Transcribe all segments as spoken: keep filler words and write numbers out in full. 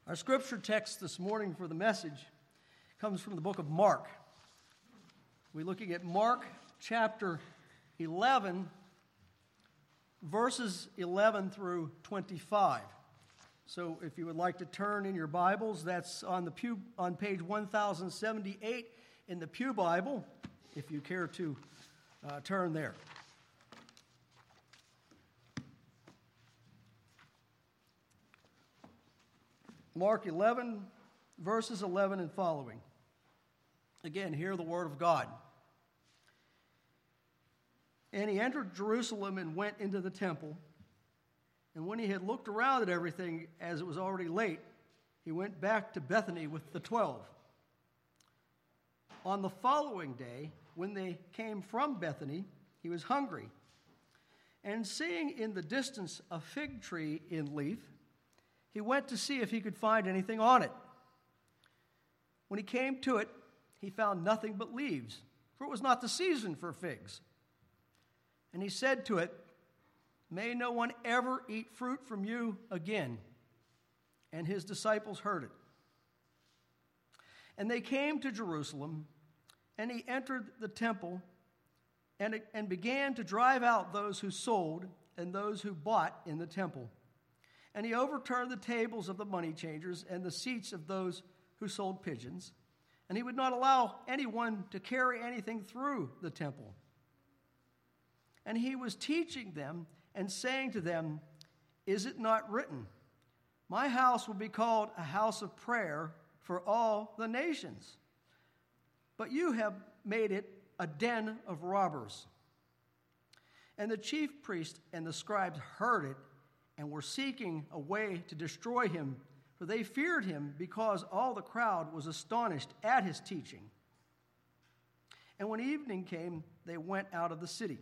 Our scripture text this morning for the message comes from the book of Mark. We're looking at Mark chapter eleven, verses eleven through twenty-five. So if you would like to turn in your Bibles, that's on the pew on page one thousand seventy-eight in the Pew Bible, if you care to uh, turn there. Mark eleven, verses eleven and following. Again, hear the word of God. And he entered Jerusalem and went into the temple. And when he had looked around at everything, as it was already late, he went back to Bethany with the twelve. On the following day, when they came from Bethany, he was hungry. And seeing in the distance a fig tree in leaf, he went to see if he could find anything on it. When he came to it, he found nothing but leaves, for it was not the season for figs. And he said to it, "May no one ever eat fruit from you again." And his disciples heard it. And they came to Jerusalem, and he entered the temple and, and began to drive out those who sold and those who bought in the temple. And he overturned the tables of the money changers and the seats of those who sold pigeons. And he would not allow anyone to carry anything through the temple. And he was teaching them and saying to them, "Is it not written, 'My house will be called a house of prayer for all the nations'? But you have made it a den of robbers." And the chief priests and the scribes heard it and were seeking a way to destroy him, for they feared him because all the crowd was astonished at his teaching. And when evening came, they went out of the city.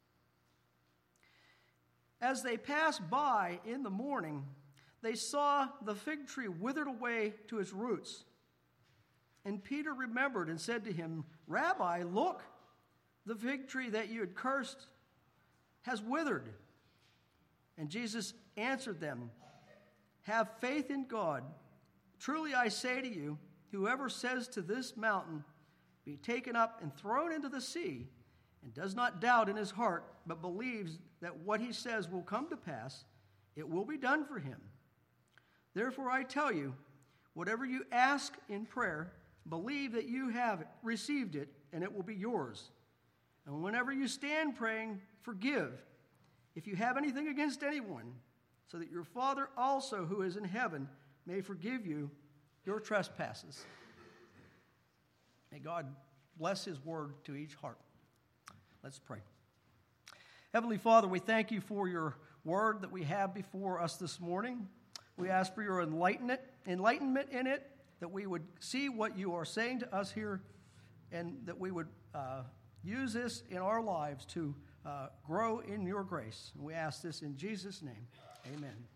As they passed by in the morning, they saw the fig tree withered away to its roots. And Peter remembered and said to him, "Rabbi, look, the fig tree that you had cursed has withered." And Jesus answered them, "Have faith in God. Truly I say to you, whoever says to this mountain, 'Be taken up and thrown into the sea,' and does not doubt in his heart, but believes that what he says will come to pass, it will be done for him. Therefore I tell you, whatever you ask in prayer, believe that you have received it, and it will be yours. And whenever you stand praying, forgive if you have anything against anyone, so that your Father also who is in heaven may forgive you your trespasses." May God bless his word to each heart. Let's pray. Heavenly Father, we thank you for your word that we have before us this morning. We ask for your enlightenment, enlightenment in it, that we would see what you are saying to us here, and that we would uh, use this in our lives to uh, grow in your grace. And we ask this in Jesus' name. Amen.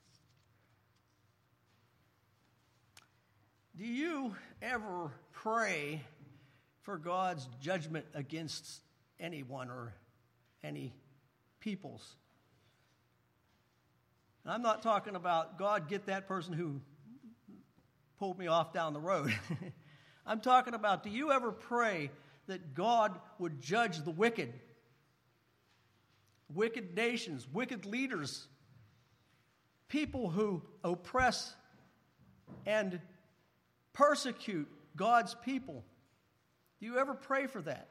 Do you ever pray for God's judgment against anyone or any peoples? And I'm not talking about, "God, get that person who pulled me off down the road." I'm talking about, do you ever pray that God would judge the wicked? Wicked nations, wicked leaders, people who oppress and persecute God's people. Do you ever pray for that?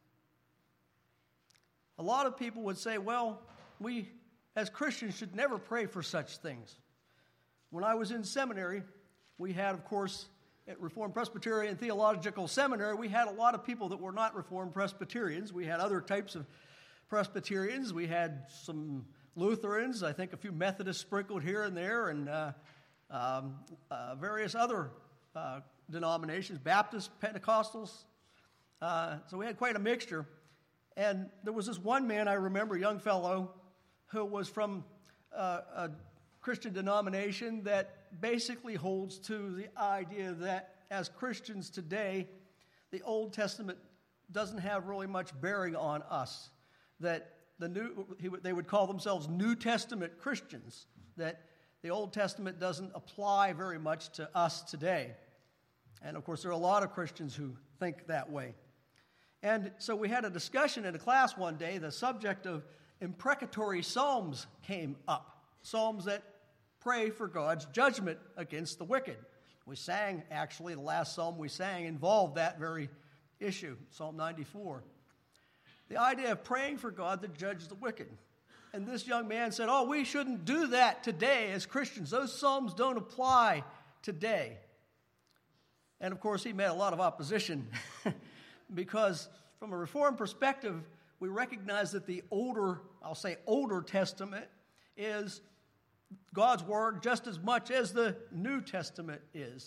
A lot of people would say, well, we as Christians should never pray for such things. When I was in seminary, we had, of course, at Reformed Presbyterian Theological Seminary, we had a lot of people that were not Reformed Presbyterians. We had other types of Presbyterians. We had some Lutherans, I think a few Methodists sprinkled here and there, and uh, um, uh, various other uh, denominations, Baptists, Pentecostals. Uh, so we had quite a mixture. And there was this one man I remember, a young fellow, who was from uh, a Christian denomination that basically holds to the idea that as Christians today, the Old Testament doesn't have really much bearing on us. That the new, he, they would call themselves New Testament Christians. That the Old Testament doesn't apply very much to us today. And, of course, there are a lot of Christians who think that way. And so we had a discussion in a class one day. The subject of imprecatory psalms came up, psalms that pray for God's judgment against the wicked. We sang, actually, the last psalm we sang involved that very issue, Psalm ninety-four. The idea of praying for God to judge the wicked. And this young man said, oh, we shouldn't do that today as Christians. Those psalms don't apply today. And, of course, he met a lot of opposition because from a Reformed perspective, we recognize that the older, I'll say older Testament is God's Word just as much as the New Testament is.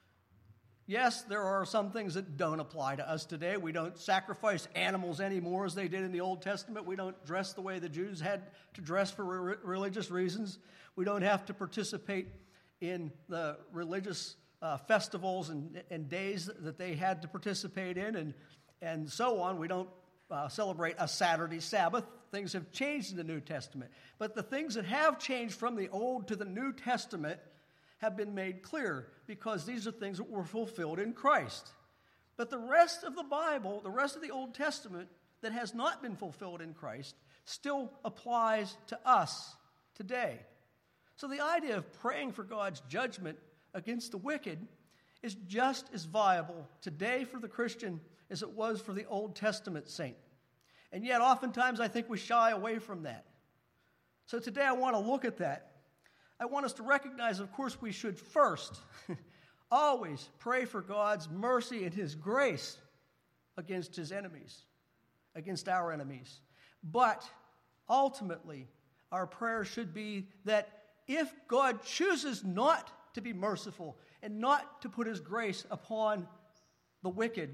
Yes, there are some things that don't apply to us today. We don't sacrifice animals anymore as they did in the Old Testament. We don't dress the way the Jews had to dress for re- religious reasons. We don't have to participate in the religious uh, festivals and, and days that they had to participate in and, and so on. We don't uh, celebrate a Saturday Sabbath. Things have changed in the New Testament. But the things that have changed from the Old to the New Testament have been made clear because these are things that were fulfilled in Christ. But the rest of the Bible, the rest of the Old Testament that has not been fulfilled in Christ still applies to us today. So the idea of praying for God's judgment against the wicked is just as viable today for the Christian as it was for the Old Testament saint. And yet oftentimes I think we shy away from that. So today I want to look at that. I want us to recognize, of course, we should first always pray for God's mercy and His grace against His enemies, against our enemies. But ultimately, our prayer should be that if God chooses not to be merciful and not to put His grace upon the wicked,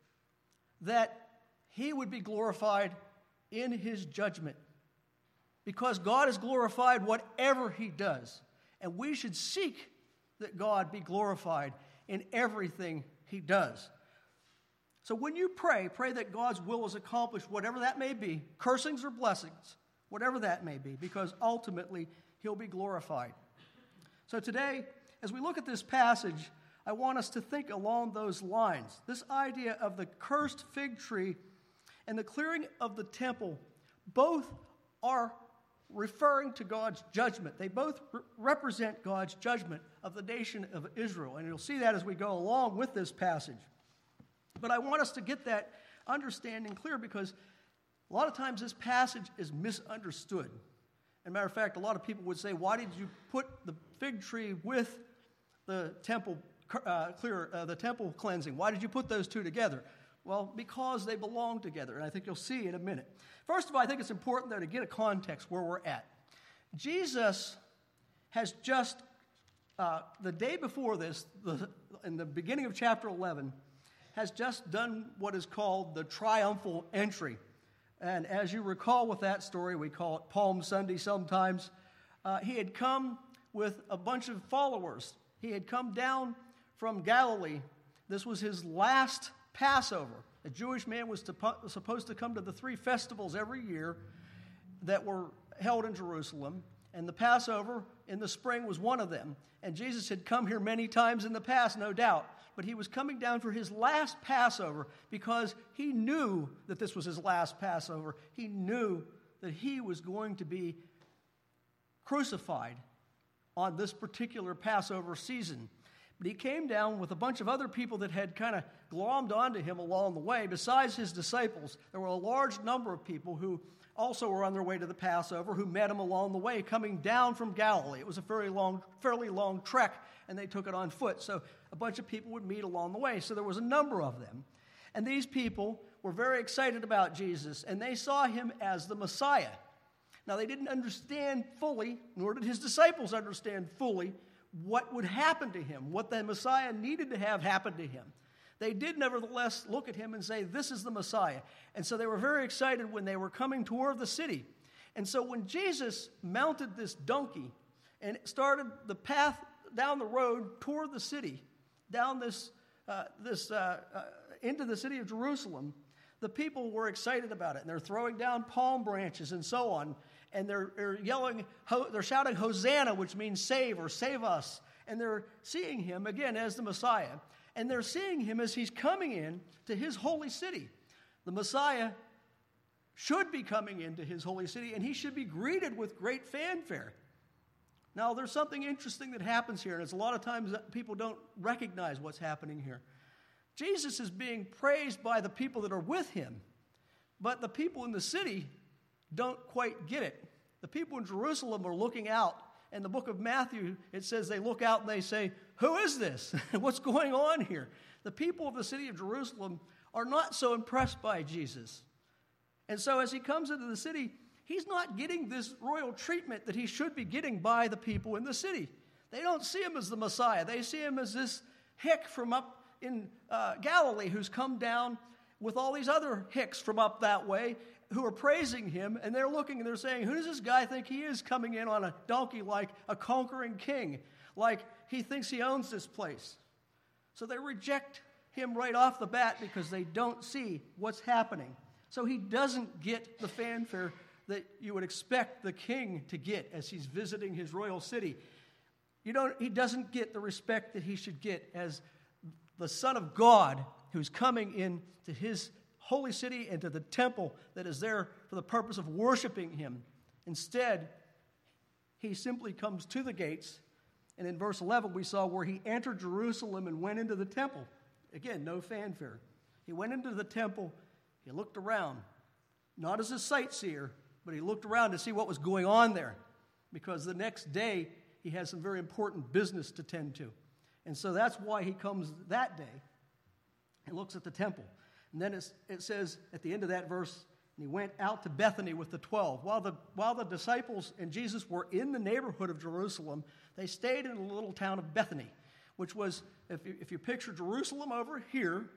that He would be glorified in His judgment. Because God is glorified whatever He does. And we should seek that God be glorified in everything He does. So when you pray, pray that God's will is accomplished, whatever that may be, cursings or blessings, whatever that may be, because ultimately He'll be glorified. So today, as we look at this passage, I want us to think along those lines. This idea of the cursed fig tree and the clearing of the temple both are referring to God's judgment. They both re- represent God's judgment of the nation of Israel. And you'll see that as we go along with this passage. But I want us to get that understanding clear because a lot of times this passage is misunderstood. As a matter of fact, a lot of people would say, why did you put the fig tree with the temple uh, clear, uh, the temple cleansing? Why did you put those two together? Well, because they belong together, and I think you'll see in a minute. First of all, I think it's important, though, to get a context where we're at. Jesus has just, uh, the day before this, the, in the beginning of chapter eleven, has just done what is called the triumphal entry. And as you recall with that story, we call it Palm Sunday sometimes, uh, he had come with a bunch of followers. He had come down from Galilee. This was his last Passover. A Jewish man was to, supposed to come to the three festivals every year that were held in Jerusalem, and the Passover in the spring was one of them. And Jesus had come here many times in the past, no doubt, but he was coming down for his last Passover because he knew that this was his last Passover. He knew that he was going to be crucified on this particular Passover season. But he came down with a bunch of other people that had kind of glommed onto him along the way. Besides his disciples, there were a large number of people who also were on their way to the Passover who met him along the way coming down from Galilee. It was a fairly long, fairly long trek, and they took it on foot. So a bunch of people would meet along the way. So there was a number of them. And these people were very excited about Jesus, and they saw him as the Messiah. Now, they didn't understand fully, nor did his disciples understand fully, what would happen to him, what the Messiah needed to have happen to him. They did nevertheless look at him and say, this is the Messiah. And so they were very excited when they were coming toward the city. And so when Jesus mounted this donkey and started the path down the road toward the city, down this, uh, this uh, uh, into the city of Jerusalem, the people were excited about it. And they're throwing down palm branches and so on. and they're, they're yelling, they're shouting Hosanna, which means save or save us. And they're seeing him, again, as the Messiah. And they're seeing him as he's coming in to his holy city. The Messiah should be coming into his holy city, and he should be greeted with great fanfare. Now, there's something interesting that happens here, and it's a lot of times that people don't recognize what's happening here. Jesus is being praised by the people that are with him, but the people in the city don't quite get it. The people in Jerusalem are looking out. In the book of Matthew, it says they look out and they say, "Who is this? What's going on here?" The people of the city of Jerusalem are not so impressed by Jesus. And so as he comes into the city, he's not getting this royal treatment that he should be getting by the people in the city. They don't see him as the Messiah. They see him as this hick from up in uh, Galilee who's come down with all these other hicks from up that way who are praising him, and they're looking and they're saying, who does this guy think he is, coming in on a donkey like a conquering king, like he thinks he owns this place? So they reject him right off the bat because they don't see what's happening. So he doesn't get the fanfare that you would expect the king to get as he's visiting his royal city. You don't, he doesn't get the respect that he should get as the Son of God who's coming into his holy city and to the temple that is there for the purpose of worshiping him. Instead, he simply comes to the gates, and in verse eleven we saw where he entered Jerusalem and went into the temple. Again, no fanfare. He went into the temple, he looked around, not as a sightseer, but he looked around to see what was going on there, because the next day he has some very important business to tend to. And so that's why he comes that day and looks at the temple. And then it's, it says at the end of that verse, and he went out to Bethany with the twelve. While the, while the disciples and Jesus were in the neighborhood of Jerusalem, they stayed in the little town of Bethany, which was, if you, if you picture Jerusalem over here,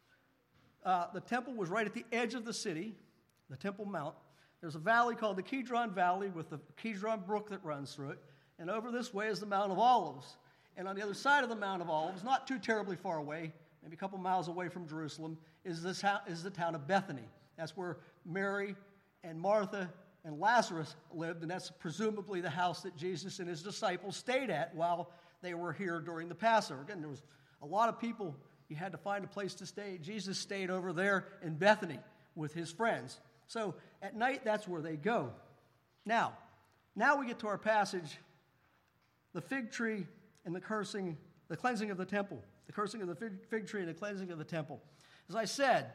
uh, the temple was right at the edge of the city, the Temple Mount. There's a valley called the Kidron Valley with the Kidron Brook that runs through it. And over this way is the Mount of Olives. And on the other side of the Mount of Olives, not too terribly far away, maybe a couple miles away from Jerusalem, is this is the town of Bethany. That's where Mary and Martha and Lazarus lived, and that's presumably the house that Jesus and his disciples stayed at while they were here during the Passover. Again, there was a lot of people. You had to find a place to stay. Jesus stayed over there in Bethany with his friends. So at night, that's where they go. Now, now we get to our passage, the fig tree and the cursing, the cleansing of the temple. The cursing of the fig, fig tree and the cleansing of the temple. As I said,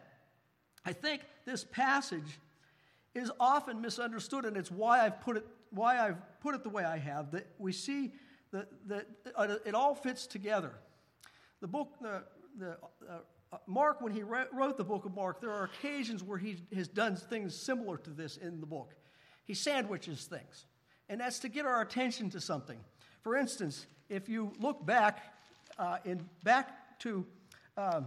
I think this passage is often misunderstood, and it's why I've put it why I've put it the way I have. That we see that that it all fits together. The book, the the uh, Mark, when he wrote the book of Mark, there are occasions where he has done things similar to this in the book. He sandwiches things, and that's to get our attention to something. For instance, if you look back uh, in back to um,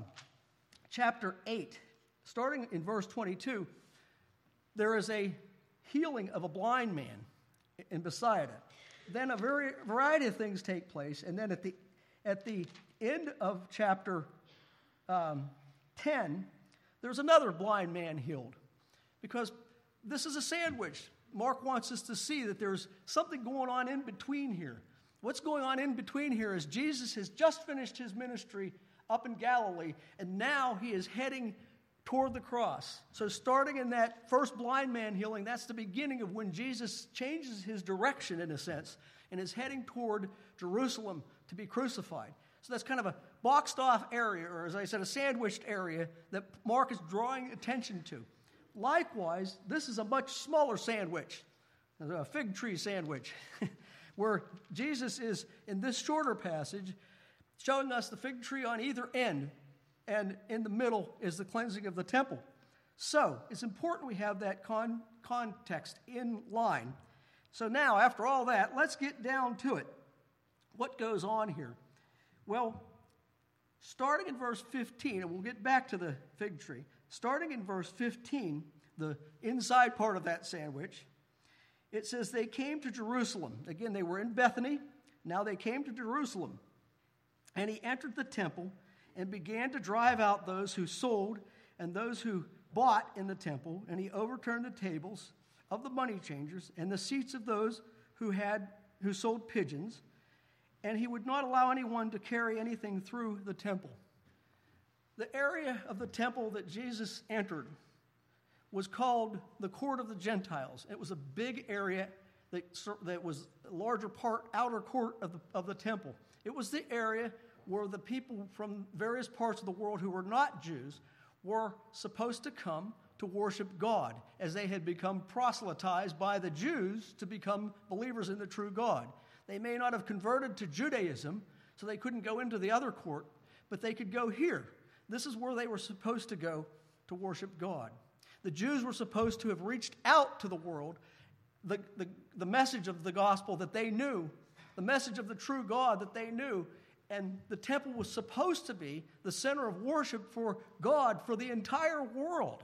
chapter eight, starting in verse twenty-two, there is a healing of a blind man in Bethsaida. Then a very variety of things take place, and then at the at the end of chapter um, ten, there's another blind man healed, because this is a sandwich. Mark wants us to see that there's something going on in between here. What's going on in between here is Jesus has just finished his ministry up in Galilee, and now he is heading toward the cross. So starting in that first blind man healing, that's the beginning of when Jesus changes his direction, in a sense, and is heading toward Jerusalem to be crucified. So that's kind of a boxed off area, or as I said, a sandwiched area that Mark is drawing attention to. Likewise, this is a much smaller sandwich, a fig tree sandwich, where Jesus is, in this shorter passage, showing us the fig tree on either end, and in the middle is the cleansing of the temple. So it's important we have that con- context in line. So now, after all that, let's get down to it. What goes on here? Well, starting in verse fifteen, and we'll get back to the fig tree. Starting in verse fifteen, the inside part of that sandwich, it says they came to Jerusalem. Again, they were in Bethany. Now they came to Jerusalem. And he entered the temple and began to drive out those who sold and those who bought in the temple. And he overturned the tables of the money changers and the seats of those who had who sold pigeons, and he would not allow anyone to carry anything through the temple. The area of the temple that Jesus entered was called the Court of the Gentiles. It was a big area that, that was a larger part, outer court of the, of the temple. It was the area where the people from various parts of the world who were not Jews were supposed to come to worship God, as they had become proselytized by the Jews to become believers in the true God. They may not have converted to Judaism, so they couldn't go into the other court, but they could go here. This is where they were supposed to go to worship God. The Jews were supposed to have reached out to the world, the, the, the message of the gospel that they knew, the message of the true God that they knew, and the temple was supposed to be the center of worship for God for the entire world.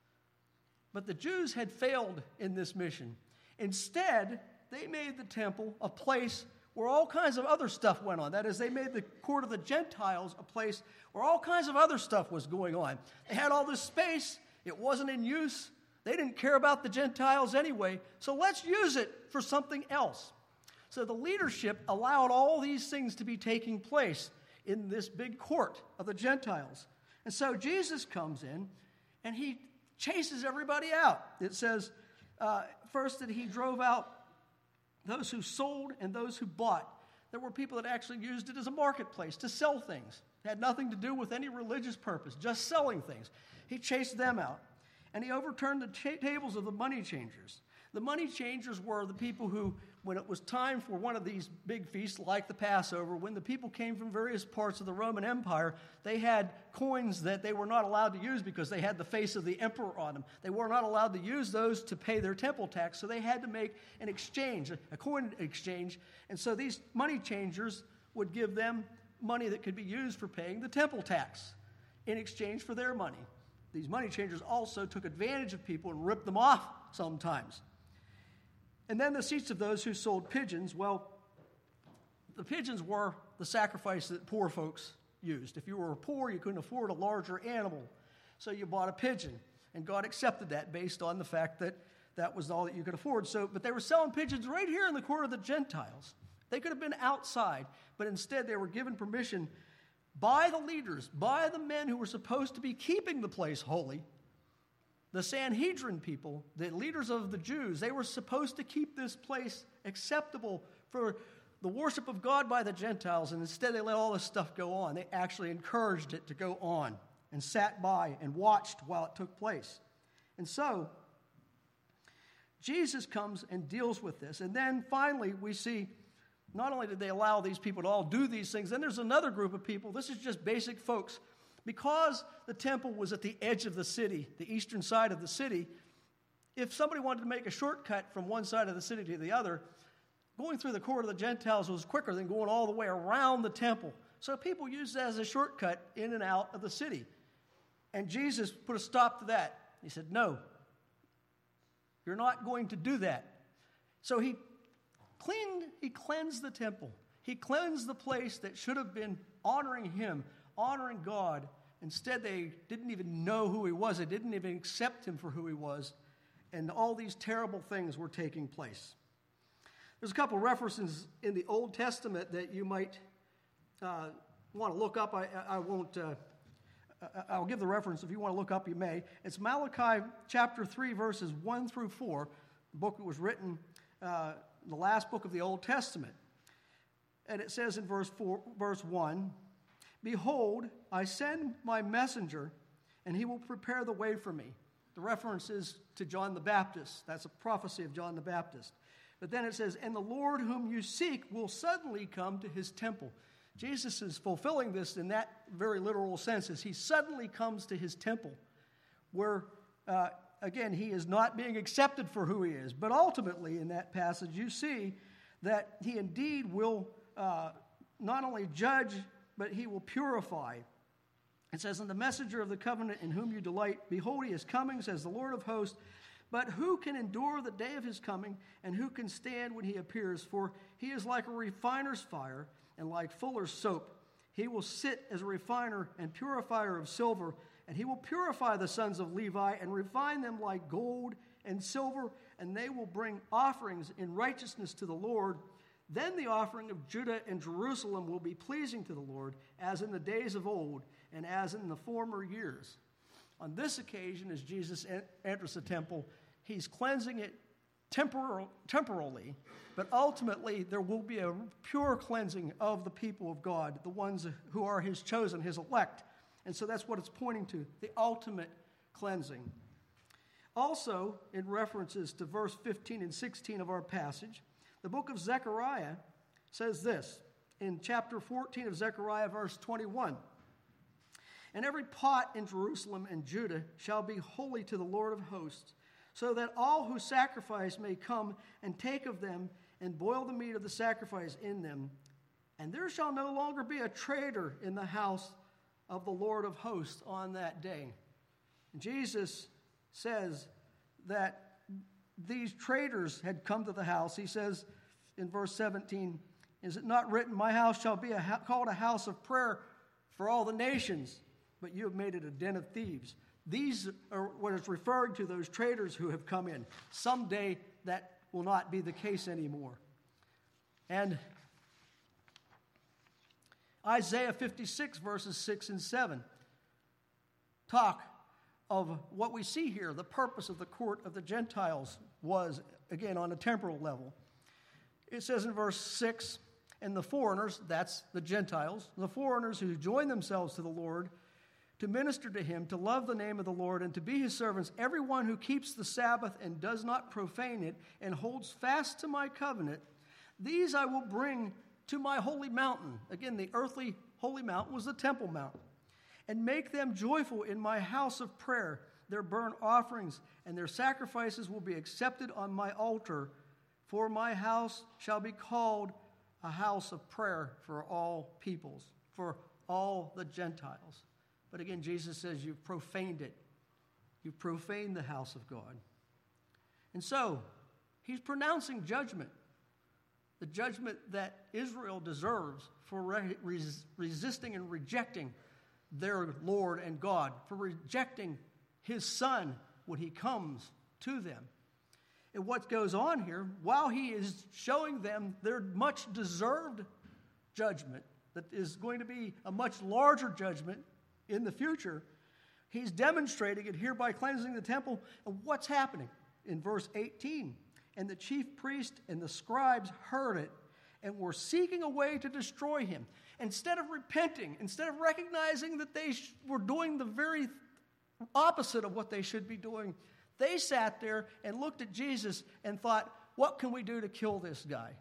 But the Jews had failed in this mission. Instead, they made the temple a place where all kinds of other stuff went on. That is, they made the court of the Gentiles a place where all kinds of other stuff was going on. They had all this space. It wasn't in use. They didn't care about the Gentiles anyway, so let's use it for something else. So the leadership allowed all these things to be taking place in this big court of the Gentiles. And so Jesus comes in, and he chases everybody out. It says, uh, first, that he drove out those who sold and those who bought. There were people that actually used it as a marketplace to sell things. It had nothing to do with any religious purpose, just selling things. He chased them out. And he overturned the ta- tables of the money changers. The money changers were the people who, when it was time for one of these big feasts like the Passover, when the people came from various parts of the Roman Empire, they had coins that they were not allowed to use because they had the face of the emperor on them. They were not allowed to use those to pay their temple tax, so they had to make an exchange, a coin exchange. And so these money changers would give them money that could be used for paying the temple tax in exchange for their money. These money changers also took advantage of people and ripped them off sometimes. And then the seats of those who sold pigeons, well, the pigeons were the sacrifice that poor folks used. If you were poor, you couldn't afford a larger animal, so you bought a pigeon. And God accepted that based on the fact that that was all that you could afford. So, but they were selling pigeons right here in the court of the Gentiles. They could have been outside, but instead they were given permission by the leaders, by the men who were supposed to be keeping the place holy. The Sanhedrin people, the leaders of the Jews, they were supposed to keep this place acceptable for the worship of God by the Gentiles, and instead they let all this stuff go on. They actually encouraged it to go on and sat by and watched while it took place. And so, Jesus comes and deals with this. And then finally we see, not only did they allow these people to all do these things, then there's another group of people. This is just basic folks. Because the temple was at the edge of the city, the eastern side of the city, if somebody wanted to make a shortcut from one side of the city to the other, going through the court of the Gentiles was quicker than going all the way around the temple. So people used that as a shortcut in and out of the city. And Jesus put a stop to that. He said, no, you're not going to do that. So he cleaned, he cleansed the temple. He cleansed the place that should have been honoring him, honoring God. Instead, they didn't even know who he was. They didn't even accept him for who he was. And all these terrible things were taking place. There's a couple references in the Old Testament that you might uh, want to look up. I, I won't, uh, I'll give the reference. If you want to look up, you may. It's Malachi chapter three, verses one through four. The book that was written, uh, the last book of the Old Testament. And it says in verse four, verse one, "Behold, I send my messenger, and he will prepare the way for me." The reference is to John the Baptist. That's a prophecy of John the Baptist. But then it says, "And the Lord whom you seek will suddenly come to his temple." Jesus is fulfilling this in that very literal sense as he suddenly comes to his temple, where, uh, again, he is not being accepted for who he is. But ultimately, in that passage, you see that he indeed will uh, not only judge, but he will purify. It says, "And the messenger of the covenant in whom you delight, behold, he is coming, says the Lord of hosts. But who can endure the day of his coming, and who can stand when he appears? For he is like a refiner's fire, and like fuller's soap. He will sit as a refiner and purifier of silver, and he will purify the sons of Levi, and refine them like gold and silver, and they will bring offerings in righteousness to the Lord. Then the offering of Judah and Jerusalem will be pleasing to the Lord, as in the days of old and as in the former years. On this occasion, as Jesus enters the temple, he's cleansing it temporal, temporally, but ultimately there will be a pure cleansing of the people of God, the ones who are his chosen, his elect. And so that's what it's pointing to, the ultimate cleansing. Also, in references to verse fifteen and sixteen of our passage, the book of Zechariah says this, in chapter fourteen of Zechariah, verse twenty-one. And every pot in Jerusalem and Judah shall be holy to the Lord of hosts, so that all who sacrifice may come and take of them and boil the meat of the sacrifice in them. And there shall no longer be a traitor in the house of the Lord of hosts on that day. Jesus says that these traitors had come to the house. He says in verse seventeen, is it not written, my house shall be a ha- called a house of prayer for all the nations, but you have made it a den of thieves. These are what is referring to, those traitors who have come in. Someday that will not be the case anymore. And Isaiah fifty-six, verses six and seven, talk of what we see here. The purpose of the court of the Gentiles was, again, on a temporal level. It says in verse six, and the foreigners, that's the Gentiles, the foreigners who join themselves to the Lord, to minister to him, to love the name of the Lord, and to be his servants, everyone who keeps the Sabbath and does not profane it, and holds fast to my covenant, these I will bring to my holy mountain. Again, the earthly holy mountain was the Temple Mount. And make them joyful in my house of prayer. Their burnt offerings and their sacrifices will be accepted on my altar, for my house shall be called a house of prayer for all peoples, for all the Gentiles. But again, Jesus says you've profaned it. You've profaned the house of God. And so, he's pronouncing judgment. The judgment that Israel deserves for re- res- resisting and rejecting their Lord and God, for rejecting his Son when he comes to them. And what goes on here, while he is showing them their much deserved judgment, that is going to be a much larger judgment in the future, he's demonstrating it here by cleansing the temple. And what's happening? In verse eighteen, and the chief priest and the scribes heard it and were seeking a way to destroy him. Instead of repenting, instead of recognizing that they sh- were doing the very opposite of what they should be doing, they sat there and looked at Jesus and thought, what can we do to kill this guy?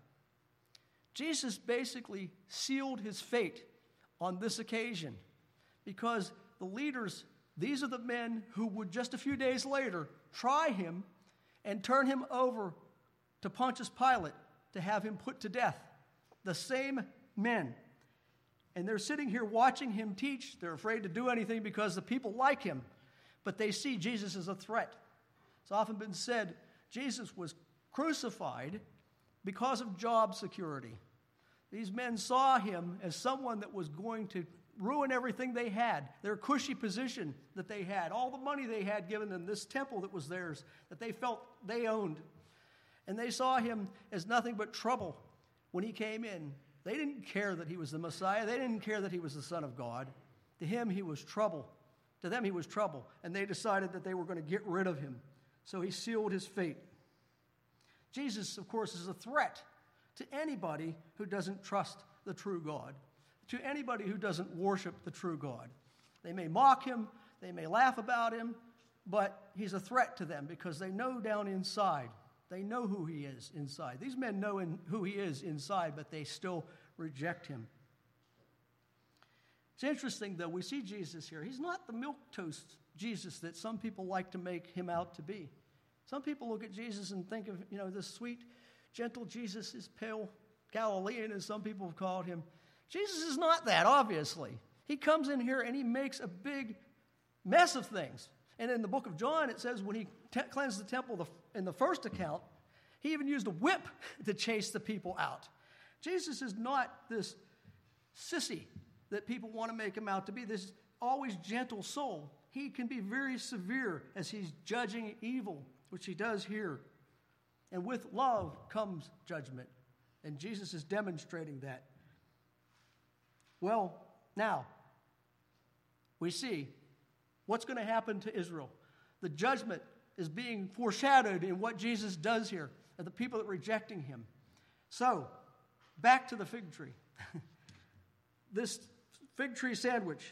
Jesus basically sealed his fate on this occasion, because the leaders, these are the men who would just a few days later try him and turn him over to Pontius Pilate to have him put to death. The same men. And they're sitting here watching him teach. They're afraid to do anything because the people like him, but they see Jesus as a threat. It's often been said Jesus was crucified because of job security. These men saw him as someone that was going to ruin everything they had, their cushy position that they had, all the money they had given them, this temple that was theirs, that they felt they owned. And they saw him as nothing but trouble when he came in. They didn't care that he was the Messiah. They didn't care that he was the Son of God. To him, he was trouble. To them, he was trouble. And they decided that they were going to get rid of him. So he sealed his fate. Jesus, of course, is a threat to anybody who doesn't trust the true God, to anybody who doesn't worship the true God. They may mock him, they may laugh about him, but he's a threat to them because they know down inside. They know who he is inside. These men know in, who he is inside, but they still reject him. It's interesting, though, we see Jesus here. He's not the milquetoast Jesus that some people like to make him out to be. Some people look at Jesus and think of, you know, this sweet, gentle Jesus, is pale Galilean, as some people have called him. Jesus is not that, obviously. He comes in here and he makes a big mess of things. And in the book of John, it says when he te- cleansed the temple the, in the first account, he even used a whip to chase the people out. Jesus is not this sissy that people want to make him out to be, this always gentle soul. He can be very severe as he's judging evil, which he does here. And with love comes judgment. And Jesus is demonstrating that. Well, now, we see what's going to happen to Israel. The judgment is being foreshadowed in what Jesus does here, of the people that are rejecting him. So, back to the fig tree. This fig tree sandwich.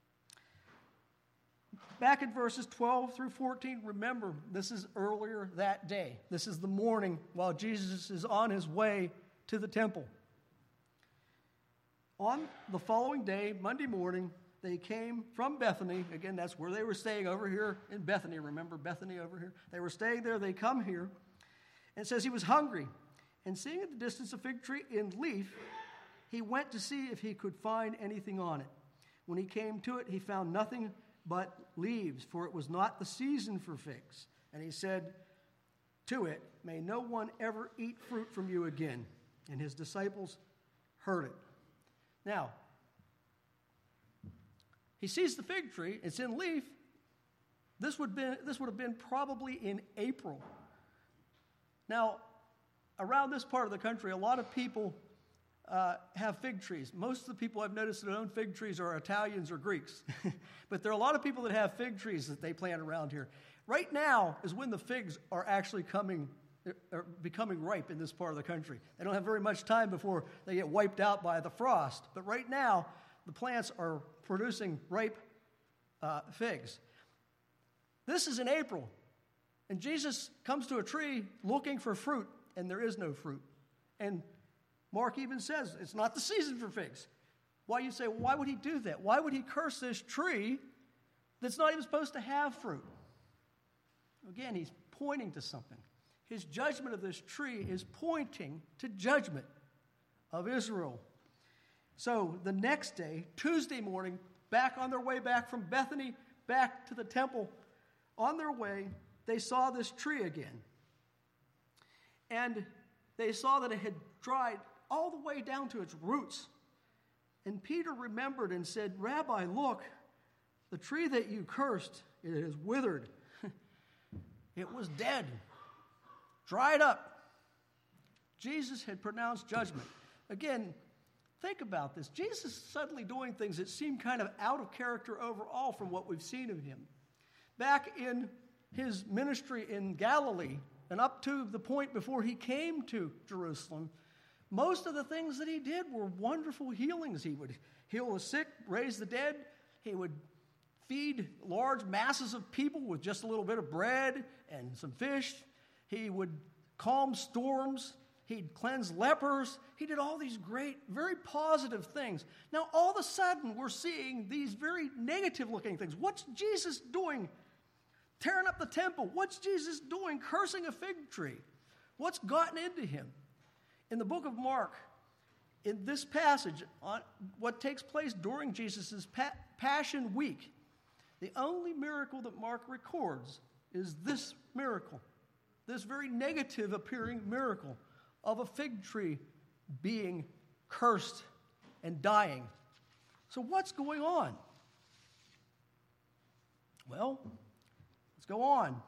Back in verses twelve through fourteen, remember, this is earlier that day. This is the morning while Jesus is on his way to the temple. On the following day, Monday morning, they came from Bethany. Again, that's where they were staying, over here in Bethany. Remember Bethany over here? They were staying there. They come here. And it says he was hungry. And seeing at the distance a fig tree in leaf, he went to see if he could find anything on it. When he came to it, he found nothing but leaves, for it was not the season for figs. And he said to it, "May no one ever eat fruit from you again." And his disciples heard it. Now, he sees the fig tree. It's in leaf. This would, be, this would have been probably in April. Now, around this part of the country, a lot of people uh, have fig trees. Most of the people I've noticed that own fig trees are Italians or Greeks. But there are a lot of people that have fig trees that they plant around here. Right now is when the figs are actually coming, are becoming ripe in this part of the country. They don't have very much time before they get wiped out by the frost. But right now, the plants are producing ripe uh, figs. This is in April. And Jesus comes to a tree looking for fruit, and there is no fruit. And Mark even says it's not the season for figs. Why, you say, well, why would he do that? Why would he curse this tree that's not even supposed to have fruit? Again, he's pointing to something. His judgment of this tree is pointing to judgment of Israel. So the next day, Tuesday morning, back on their way back from Bethany, back to the temple, on their way, they saw this tree again. And they saw that it had dried all the way down to its roots. And Peter remembered and said, "Rabbi, look, the tree that you cursed, it is withered." It was dead, dried up. Jesus had pronounced judgment. Again, think about this. Jesus is suddenly doing things that seem kind of out of character overall from what we've seen of him. Back in his ministry in Galilee, and up to the point before he came to Jerusalem, most of the things that he did were wonderful healings. He would heal the sick, raise the dead. He would feed large masses of people with just a little bit of bread and some fish. He would calm storms. He'd cleanse lepers. He did all these great, very positive things. Now, all of a sudden, we're seeing these very negative-looking things. What's Jesus doing? Tearing up the temple. What's Jesus doing? Cursing a fig tree. What's gotten into him? In the book of Mark, in this passage, on what takes place during Jesus' pa- Passion Week, the only miracle that Mark records is this miracle, this very negative appearing miracle of a fig tree being cursed and dying. So what's going on? Well, let's go on.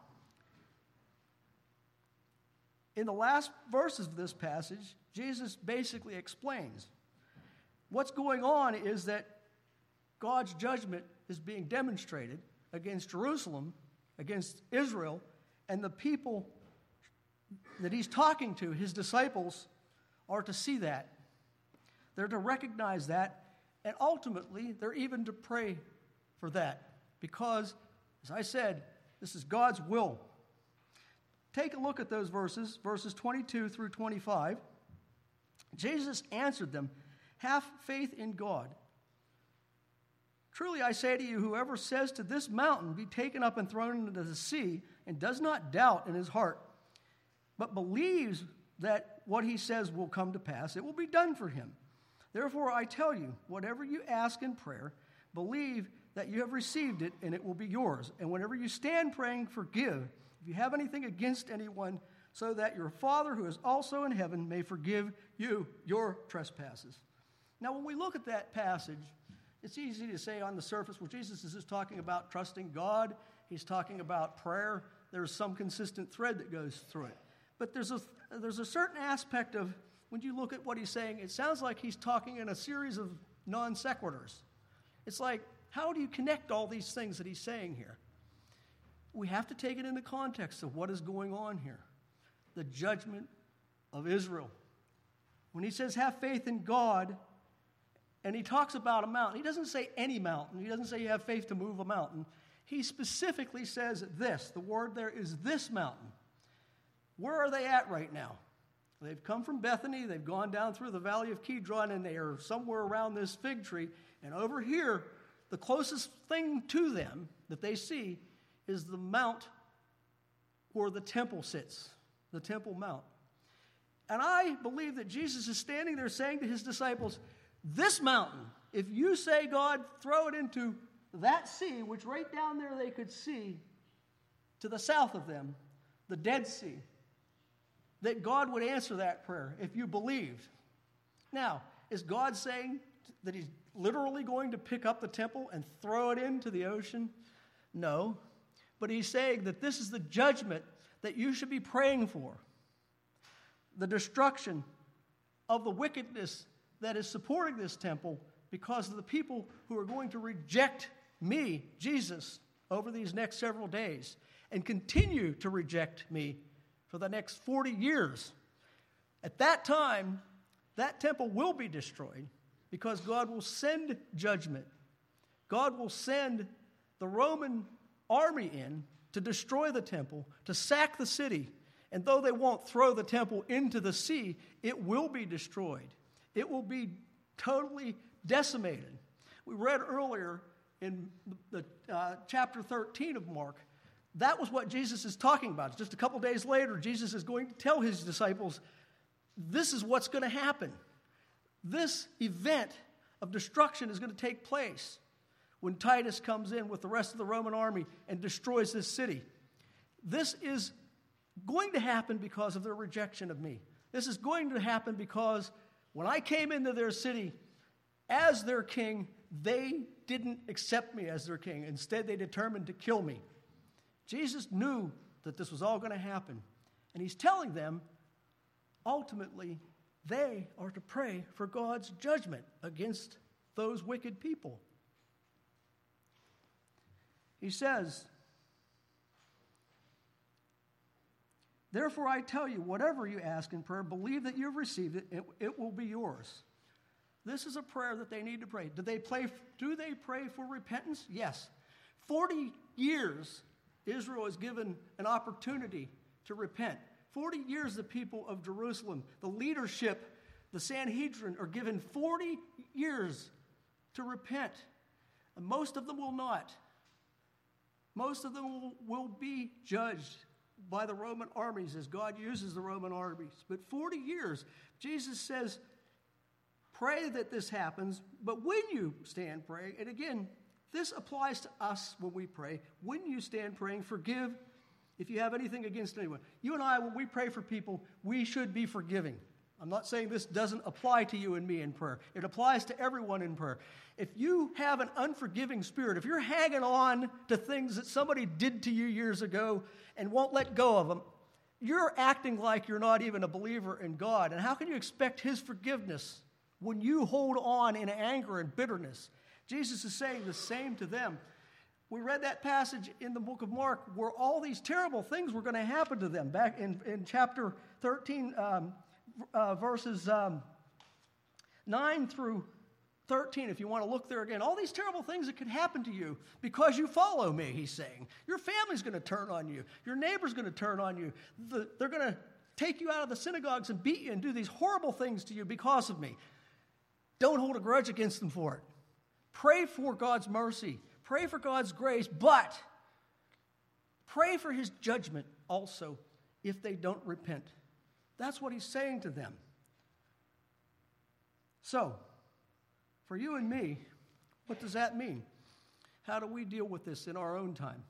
In the last verses of this passage, Jesus basically explains what's going on is that God's judgment is being demonstrated against Jerusalem, against Israel, and the people that he's talking to, his disciples, are to see that. They're to recognize that, and ultimately, they're even to pray for that. Because, as I said, this is God's will. Take a look at those verses, verses twenty-two through twenty-five. Jesus answered them, "Have faith in God. Truly I say to you, whoever says to this mountain, be taken up and thrown into the sea, and does not doubt in his heart, but believes that what he says will come to pass, it will be done for him. Therefore I tell you, whatever you ask in prayer, believe that you have received it, and it will be yours. And whenever you stand praying, forgive, if you have anything against anyone, so that your Father who is also in heaven may forgive you your trespasses." Now, when we look at that passage, it's easy to say on the surface, well, Jesus is just talking about trusting God. He's talking about prayer. There's some consistent thread that goes through it. But there's a, there's a certain aspect of, when you look at what he's saying, it sounds like he's talking in a series of non sequiturs. It's like, how do you connect all these things that he's saying here? We have to take it in the context of what is going on here. The judgment of Israel. When he says, have faith in God, and he talks about a mountain, he doesn't say any mountain. He doesn't say you have faith to move a mountain. He specifically says this. The word there is this mountain. Where are they at right now? They've come from Bethany. They've gone down through the valley of Kidron, and they are somewhere around this fig tree. And over here, the closest thing to them that they see is the mount where the temple sits, the Temple Mount. And I believe that Jesus is standing there saying to his disciples, this mountain, if you say, God, throw it into that sea, which right down there they could see to the south of them, the Dead Sea, that God would answer that prayer if you believed. Now, is God saying that he's literally going to pick up the temple and throw it into the ocean? No. But he's saying that this is the judgment that you should be praying for. The destruction of the wickedness that is supporting this temple because of the people who are going to reject me, Jesus, over these next several days and continue to reject me for the next forty years. At that time, that temple will be destroyed because God will send judgment. God will send the Roman army in to destroy the temple, to sack the city. And though they won't throw the temple into the sea, it will be destroyed. It will be totally decimated. We read earlier in the uh, chapter thirteen of Mark, that was what Jesus is talking about. Just a couple days later, Jesus is going to tell his disciples, this is what's going to happen. This event of destruction is going to take place when Titus comes in with the rest of the Roman army and destroys this city. This is going to happen because of their rejection of me. This is going to happen because when I came into their city as their king, they didn't accept me as their king. Instead, they determined to kill me. Jesus knew that this was all going to happen. And he's telling them, ultimately, they are to pray for God's judgment against those wicked people. He says, therefore I tell you, whatever you ask in prayer, believe that you've received it, it, it will be yours. This is a prayer that they need to pray. Do they pray, do they pray for repentance? Yes. Forty years, Israel is given an opportunity to repent. Forty years, the people of Jerusalem, the leadership, the Sanhedrin, are given forty years to repent. And most of them will not. Most of them will, will be judged by the Roman armies as God uses the Roman armies. But forty years, Jesus says, pray that this happens, but when you stand praying, and again, this applies to us when we pray, when you stand praying, forgive if you have anything against anyone. You and I, when we pray for people, we should be forgiving. I'm not saying this doesn't apply to you and me in prayer. It applies to everyone in prayer. If you have an unforgiving spirit, if you're hanging on to things that somebody did to you years ago and won't let go of them, you're acting like you're not even a believer in God. And how can you expect his forgiveness when you hold on in anger and bitterness? Jesus is saying the same to them. We read that passage in the book of Mark where all these terrible things were going to happen to them. Back in, in chapter thirteen, um, uh, verses um, nine through thirteen, if you want to look there again. All these terrible things that could happen to you because you follow me, he's saying. Your family's going to turn on you. Your neighbor's going to turn on you. The, they're going to take you out of the synagogues and beat you and do these horrible things to you because of me. Don't hold a grudge against them for it. Pray for God's mercy. Pray for God's grace, but pray for his judgment also if they don't repent. That's what he's saying to them. So, for you and me, what does that mean? How do we deal with this in our own time?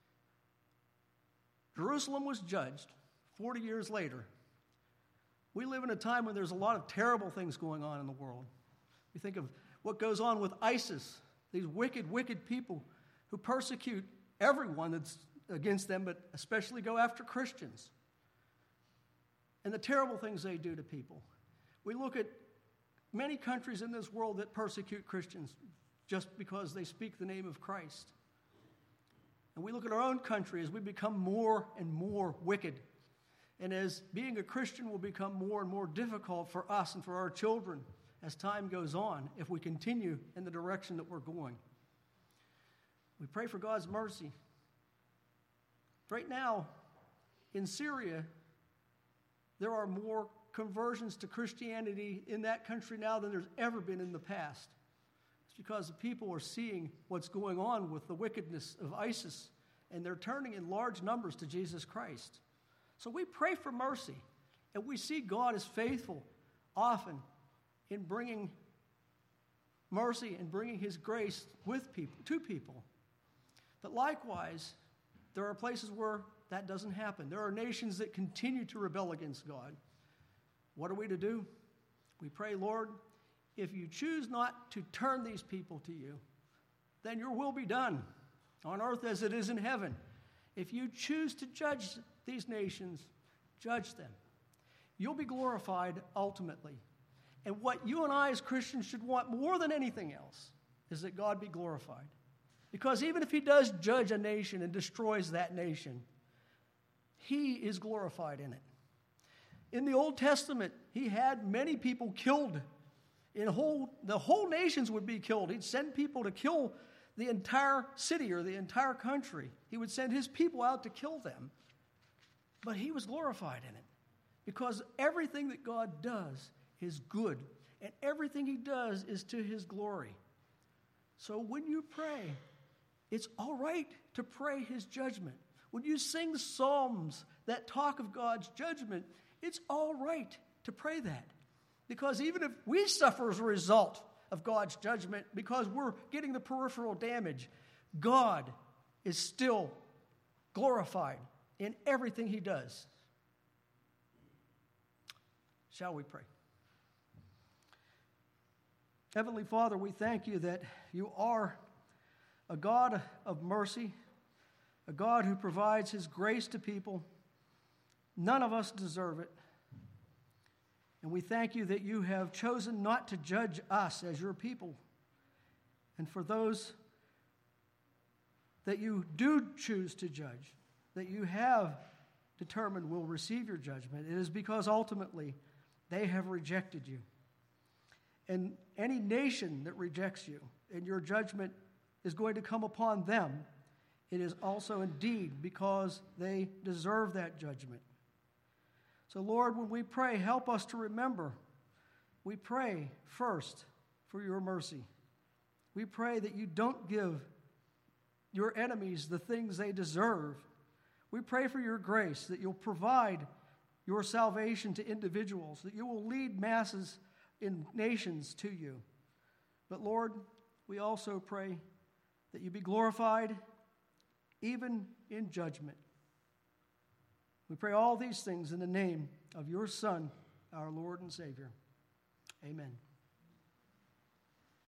Jerusalem was judged forty years later. We live in a time when there's a lot of terrible things going on in the world. You think of what goes on with ISIS, these wicked, wicked people who persecute everyone that's against them, but especially go after Christians. and the terrible things they do to people. We look at many countries in this world that persecute Christians just because they speak the name of Christ. And we look at our own country as we become more and more wicked. And as being a Christian will become more and more difficult for us and for our children as time goes on if we continue in the direction that we're going. We pray for God's mercy. Right now, in Syria, there are more conversions to Christianity in that country now than there's ever been in the past. It's because the people are seeing what's going on with the wickedness of ISIS, and they're turning in large numbers to Jesus Christ. So we pray for mercy, and we see God is faithful often in bringing mercy and bringing his grace with people, to people. But likewise, there are places where that doesn't happen. There are nations that continue to rebel against God. What are we to do? We pray, Lord, if you choose not to turn these people to you, then your will be done on earth as it is in heaven. If you choose to judge these nations, judge them. You'll be glorified ultimately. And what you and I as Christians should want more than anything else is that God be glorified. Because even if he does judge a nation and destroys that nation, he is glorified in it. In the Old Testament, he had many people killed. In whole, the whole nations would be killed. He'd send people to kill the entire city or the entire country. He would send his people out to kill them. But he was glorified in it. Because everything that God does is good. And everything he does is to his glory. So when you pray, it's all right to pray his judgment. When you sing psalms that talk of God's judgment, it's all right to pray that. Because even if we suffer as a result of God's judgment, because we're getting the peripheral damage, God is still glorified in everything he does. Shall we pray? Heavenly Father, we thank you that you are a God of mercy, a God who provides his grace to people. None of us deserve it. And we thank you that you have chosen not to judge us as your people. And for those that you do choose to judge, that you have determined will receive your judgment, it is because ultimately they have rejected you. And any nation that rejects you and your judgment is going to come upon them, it is also indeed because they deserve that judgment. So, Lord, when we pray, help us to remember. We pray first for your mercy. We pray that you don't give your enemies the things they deserve. We pray for your grace, that you'll provide your salvation to individuals, that you will lead masses in nations to you. But, Lord, we also pray that you be glorified even in judgment. We pray all these things in the name of your Son, our Lord and Savior. Amen.